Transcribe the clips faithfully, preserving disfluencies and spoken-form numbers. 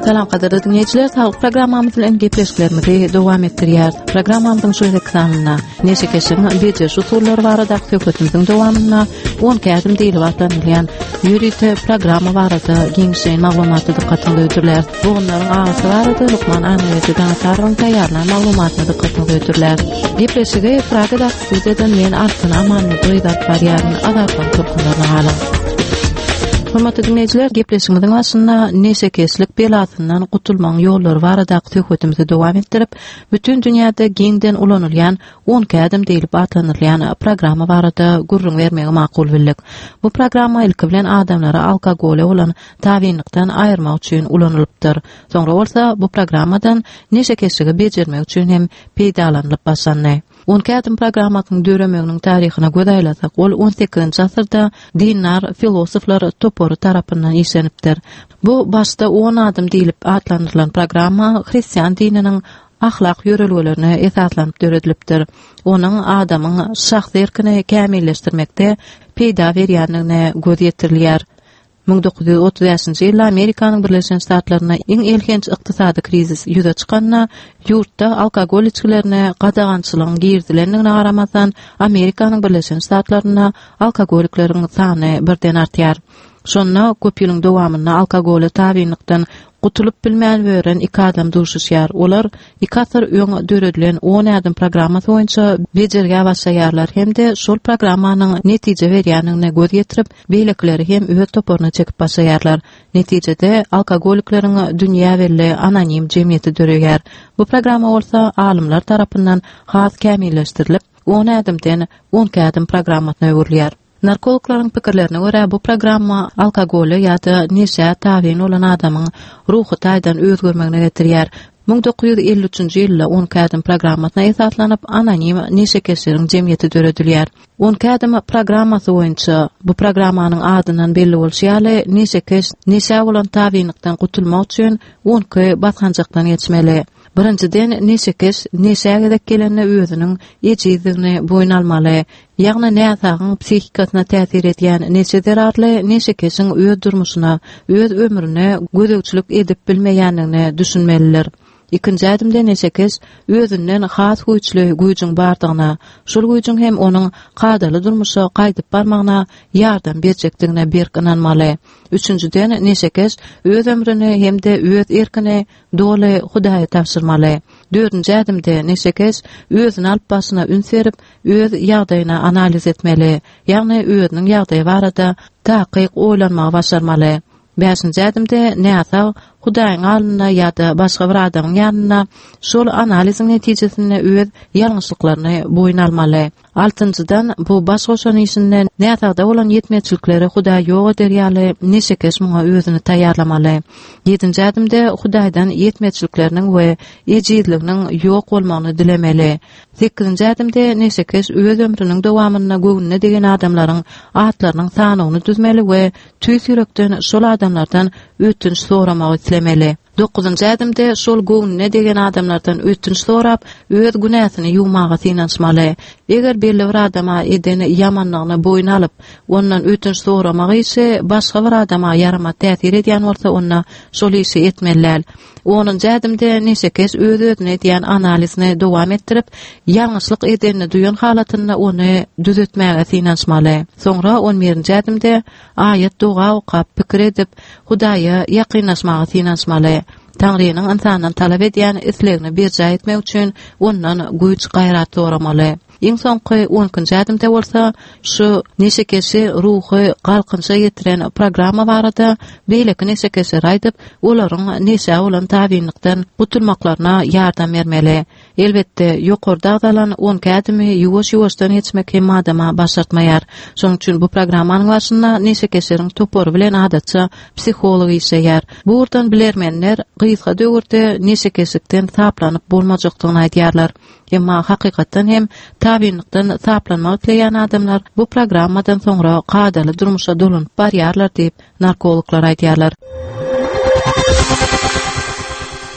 Salam qadarly dinleyijiler, sağlyk programmamyzyň en gepleşiklerimizi dowam etdirýär. Programmamyzyň şu ekranynda neşe keşiň beje usullary barada söhbetimiziň dowamyna on kädim diýilip atlanýan ýürüýte programma barada giňişen maglumaty dikkatini öýdürler. Bunlaryň agasy barada Lukman Anweri Danatarlyň taýýarlanan maglumatyny dikkatini öýdürler. Gepleşigi Pragada studiýadan men Artyn Amanly duýdap barýaryn azaplan turgunlaryň alan. Hormatly dinleyijiler, gepleşigimiziň başynda neşe keslik belasyndan gutulmaň ýollary barada söhbetimizi dowam etdirip, bütün dünýäde giňden ulanylýan on kädim diýilip atlanylýan programma barada gurrun bermegi makul bildik. Bu programma ilki bilen adamlara alkogole bolan tabinlikden aýyrmak üçin ulanylypdyr. Soňra bolsa bu programmadan neşe kesligi bejermek üçin hem peýdalanylyp başlandy. on kädim programmatyň döremegiň taryhyna göz aýlasak, ol on sekizinji asyrda dinlar, filosoflar topory tarapyndan işlenipdir. Bu başda on adım diýilip atlandyrylan programma Hristiýan dininiň ahlak ýörelgelerini esaslanyp döredilipdir. Onuň adamyň şahsy erkini kämilleşdirmekde peýda berýänligine göz ýetirilýär. bin dokuz yüz otuz beşinji ýylda Amerikanyň Birleşen Ştatlaryna iň elhenç ykdysady krizis ýüze çykanna, ýurtda alkogol içkilerine gadagançylygyň girdilendigine garamasdan Amerikanyň Birleşen Ştatlaryna alkogoliklerin sany birden artýar. Şonda köp ýylyň dowamyna alkogole tabinlikden gutulup bilmän bören iki adam duruşýar. Olar iki asır öň döredilen on adım programmasy boýunça bejerge başlaýarlar hemde şol programmanyň netije berýänligine göz ýetirip, beýlekleri hem öz toporuny çekip başlaýarlar. Netijede alkogolikleriň dünýä belli anonim jemgyýeti döreýär. Bu programma bolsa alymlar tarapyndan has kämilleşdirilip, on adymdan on kädim programmasyna öwürlýär. Narkologlaryň pikirlerine görä bu programma alkogole ýa-da neşe tabin bolan adamyň ruhy taýdan özgörmegine getirýär. bin dokuz yüz elli üçinji ýylda on kädim programmasyna esaslanyp anonim neşe kesiriň jemgyýeti döredilýär. on kädim programmasy boýunça bu programmanyň adyndan belli bolýarly, neşe kes neşe bolan tabinlikden gutulmak üçin on ky basganjakdan geçmeli. Birinciden neşekes neşäge gelende özüniň ejizligini boýun almaly. Ýagny näsagyň psihikasyna täsir edýän neşe derarly neşekesiň öz durmuşyna, öz ömrüne gözegçilik edip bilmeýänligini düşünmeliler. İkinji adymda neşekes özünden has güýçli güýjüň bardygyna, şol güýjüň hem onuň gadaly durmuşa gaýdyp barmagyna ýardam berjekdigine berk inanmaly. Üçüncüden neşekes öz ömrüni hemde öz erkini doly Hudaýa tapşyrmaly. Dördünji adymda neşekes özüni alyp başyna ün serip, öz ýagdaýyny analiz etmeli, ýagny özüniň ýagdaýy barada takyk oýlanmagy başarmaly. Beşinji adymda näsa Hudaýyň aldyna ýa-da başga bir adamyň ýanyna şol analiziň netijesinde öz ýalňyşlyklaryny boýun almaly. Altynjydan bu baş goşan işinden näsada bolan ýetmekçilikleri Hudaý ýok ederýärli, neşekes muňa özüni taýýarlamaly. Ýedinji adymda Hudaýdan ýetmekçilikleriniň we ejizliginiň ýok bolmagyny dilemeli. sekizinji adymda neşekes öz ömrüniň dowamyna göwnüne degen adamlaryň atlarynyň sanyny düzmeli we tüýs ýürekden şol adamlardan ötünç soramagy islemeli. dokuzunji adymda şol göwnüne degen adamlardan ötünç sorap, öz günahyny ýuwmagy synanşmaly. Eger belli bir adama edeni ýamanlygyny boýun alyp, ondan ötünç soramagy ise başga bir adama ýarama täsir edýän bolsa, onda şol işi etmeliler. onunji adymda neşekes öz özüne edýän analizini dowam etdirip, ýalňyşlyk edeni duýan halatynda ony düzeltmäge synanşmaly. Soňra on birinji adymda aýat doga okap pikir edip, Hudaýa ýakynlaşmagy synanşmaly. Taňrynyň insandan talap edýän islegini berja etmek üçin ondan güýç gaýrat soramaly. Iň soňky onunji adymda bolsa, şu neşekesi ruhy galkynça getiren programma barada beýleki neşekesi raýdyp, olaryň neşe bolan tabinlikden gutulmaklaryna ýardam bermeli. Elbetde ýokarda dalan on kädimi ýuwaş-ýuwaşdan geçmek hem adama başartmaýar. Şoň üçin bu programmanyň başynda neşekesiriň topory bilen adatça psiholog işleýär. Burdan bilermenler gysga döwürde neşekesikden saplanyp bolmajakdygyny aýdýarlar. Emma hakykatdan hem tabinlikden saplanmak dileýän adamlar bu programmadan soňra gadaly durmuşa dolanyp barýarlar diýip narkologlar aýdýarlar.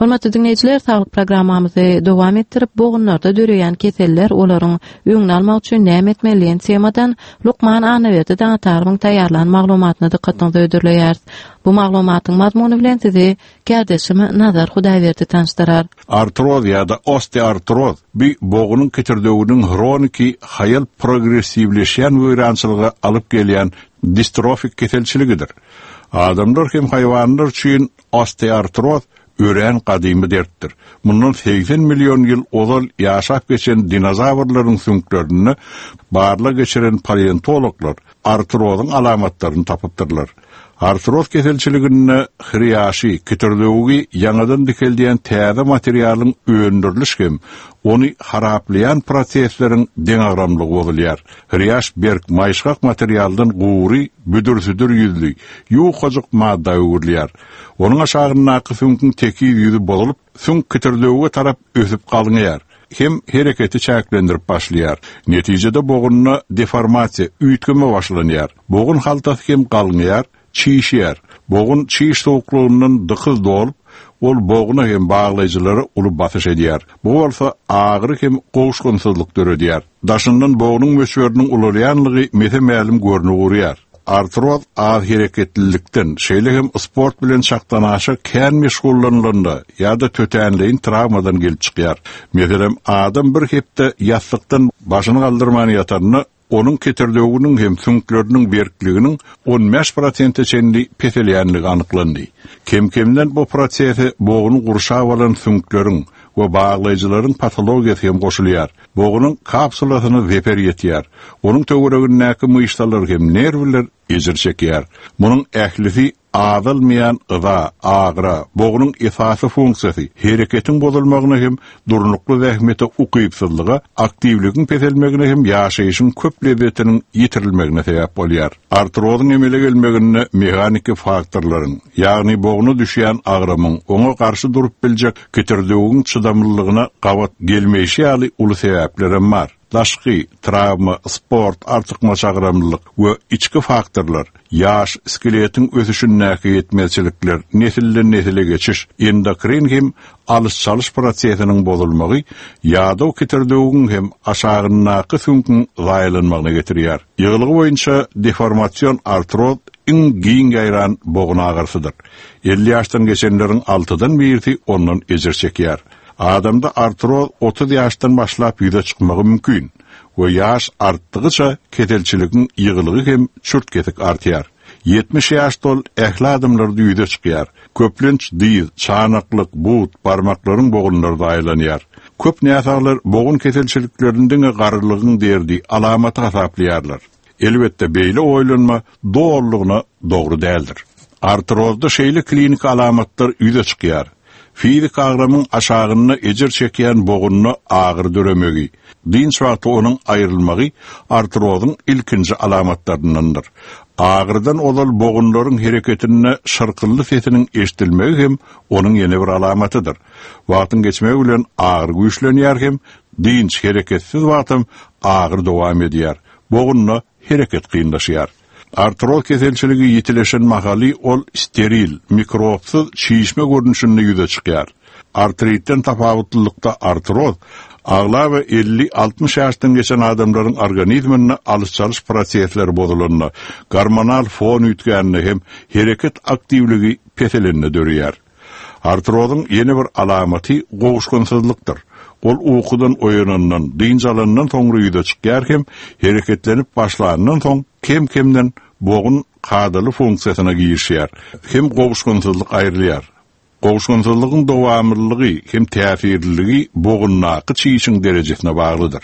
Hormatly dinleyijiler, saglyk programmamyzy dowam etdirip, boğunlarda döreýän keseller olaryň öňüni almak üçin näme etmeliň temadan Lukman Anawerdi daňatarymyň taýýarlan maglumatyny dikkatiňize öýdürleýär. Bu maglumatyň mazmuny bilen sizi gärdeşim Nazar Hudaýberdi tanıştyrar. Artroz ýa-da osteoartroz bir boğunun ketirdiğinin hroniki hayal progressivleşen wöýrançylyga alyp gelýän distrofik keselçiligidir. Adamlar hem hayvanlar üçin osteoartroz ören kadymy dertdir. Mundan seksen milyon ýyl ozal ýaşap geçen dinozavrlaryň süňklerini barla geçiren paleontologlar artrozyň alamatlaryny tapypdyrlar. Artroz keselçiligini hriyaşy, ketirdiği ýanadan dikeldiýän täze materialyň öndüriliş hem onu haraplayan prosesleriň deňagramlygy bolýar. Hriyaş berk maýşgak materialdan guwry, büdür-südür ýüzli, ýuwkazyk madda öwürlýär. Onuň aşagynaky süňkiň teki ýüzü bolup, süň ketirdiği tarap ösüp galýar. Hem hereketi çäklendirip başlaýar. Netijede boğunna deformasiýa, üýtgeme başlanýar. Boğun haltasy hem galýar, çiýişýär. Boğun çiýiş sowuklugynyň dykyz dolup, ol boğuna hem baglaýjylary uly batyş edýär. Bu bolsa agyry hem gowuşgunsyzlyk döredýär. Daşyndan boğunun möçberiniň ulalýanlygy mete mälim görnüp urýar. Artroz az hereketlilikden, şeýle hem sport bilen şaktanaşy kän meşgullanylanda ýa-da tötänliğin travmadan gelip çykýar. Meselem adam bir hepde ýatlykdan başyny galdyrman ýatanyny onun ketirdiğinin hem süňkleriniň berkliginiň on beş prosent çenli petelýänligi anyklandy. Kemkemden bu prosesi boğuny gurşap alan süňkleriň we baglaýjylaryň patologiýasy hem goşulýar. Boğunyň kapsulasyny weper ýetýär. Onuň töweregindäki myşdalar hem nerwler ejir çekýär. Munyň ählisi adalmayan ıza, agra, boğunun esası funksiyası, hareketin bozulmagyna hem durnuklu zähmete ukypsızlyga, aktivligin peselmegine hem ýaşaýyşyň köp lezzetiniň ýitirilmegine sebäp bolýar. Artrozyň emele gelmegine mehaniki faktorlaryň, ýagny boğunu düşýän agramyň oňa garşy durup biljek ketirdiğiniň çydamlylygyna gawat gelmeýişi ýaly uly sebäplerim bar. Daşky, travma, sport, artykma çagramlylyk we içki faktorlar, ýaş, skeletiň ösüşündäki ýetmezçilikler, nesilden nesile geçiş, endokrin hem alys-çalyş prosesiniň bozulmagy, ýa-da ketirdiğiniň hem aşagynaky süňkiň zaýlanmagyna getirýär. Ýylygy boýunça deformasiýon artroz iň giň gaýran boğun agarsydyr. elli ýaşdan geçenleriň altydan biri ondan ejir çekýär. Adamda artroz otuz ýaşdan başlap ýüze çykmagy mümkin we ýaş artdygyça ketelçiligiň ýygylygy hem çürtketik artýar. yetmiş ýaş dol ähli adamlarda ýüze çykýar. Köplenç diýil, çanaklyk, but, barmaklaryň boğunlarda aýlanýar. Köp näsaglar boğun ketelçiliklerinden garrylygyň derdi alamaty hasaplaýarlar. Elbetde beýle oýlanma doğrulygyna dogry däldir. Artrozda şeýle klinik alamatlar ýüze çykýar. Fizik agramyň aşagyny ejir çekýän boğunny agyr döremegi, dinç wagty onuň aýrylmagy artrozyň ilkinji alamatlaryndandyr. Agyrdan olal boğunlaryň hereketine şarkylly sesiniň eşdilmegi hem onuň ýene bir alamatydyr. Wagtyň geçmegi bilen agyr güýçlenýär hem dinç hereketsiz wagtym agyr dowam edýär. Boğunna hereket kynlaşýar. Artroz keselçiligi ýitileşen mahaly ol steril, mikropsyz çiýişme görnüşinde ýüze çykýar. Artritden tapawatlylykda artroz agla we elli altmış ýaşdan geçen adamlaryň organizmine alys-çalyş prosesleri bozulanyna, hormonal fon üýtgänine hem hereket aktivligi peselenine dörýär. Artrozyň ýene bir alamaty gowuşgunsyzlykdyr. Ol uykudan oyanandan, dinjalandan soňra ýüze çykýar hem hereketlenip başlanandan soň kem-kemden boğun kadaly funksiýasyna girişýär. Hem gowuşgunsyzlyk aýrylýar. Gowuşgunsyzlygyň dowamlılıgy hem täsirliligi boğunnaky çiýişiň derejesine baglydyr.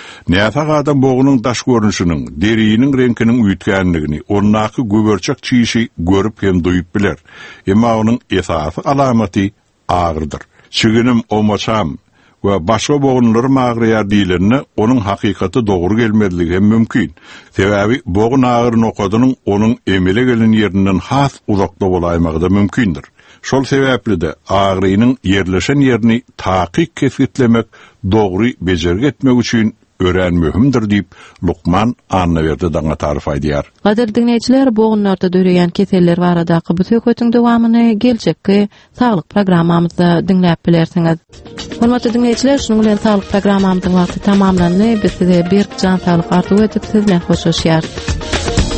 Näsag adam boğunyň daş görnüşiniň, deriniň reňkiniň üýtgänligini, onnaky göberçek çiýişi görüp hem duýup biler. Emma onuň esasy alamaty agyrdyr. Çiginim omaçam we başga boğunlary magrýar diýilende onuň hakykaty dogry gelmediligi hem mümkin. Sebäbi boğun agyryny okadynyň onuň emele gelen ýerinden has uzakda bolaýmagy da mümkindir. Şol sebäpli de agrynyň ýerleşen ýerini takyk kesgitlemek, dogry bejergi etmek üçin ören mühimdir diýip Lukman Annaberdi daňa tarif aýdýar. Gader dinleýijiler, bu günlerde döreýän keseller barada bu söhbetiň dowamyny geljekki saglyk programmamyzda dinläp bilersiňiz. Hormatly dinleýijiler, şunuň bilen saglyk programmamyzyň wagty tamamlandy. Biz size bir can saglyk arzuw edip sizden hoşlaşýar.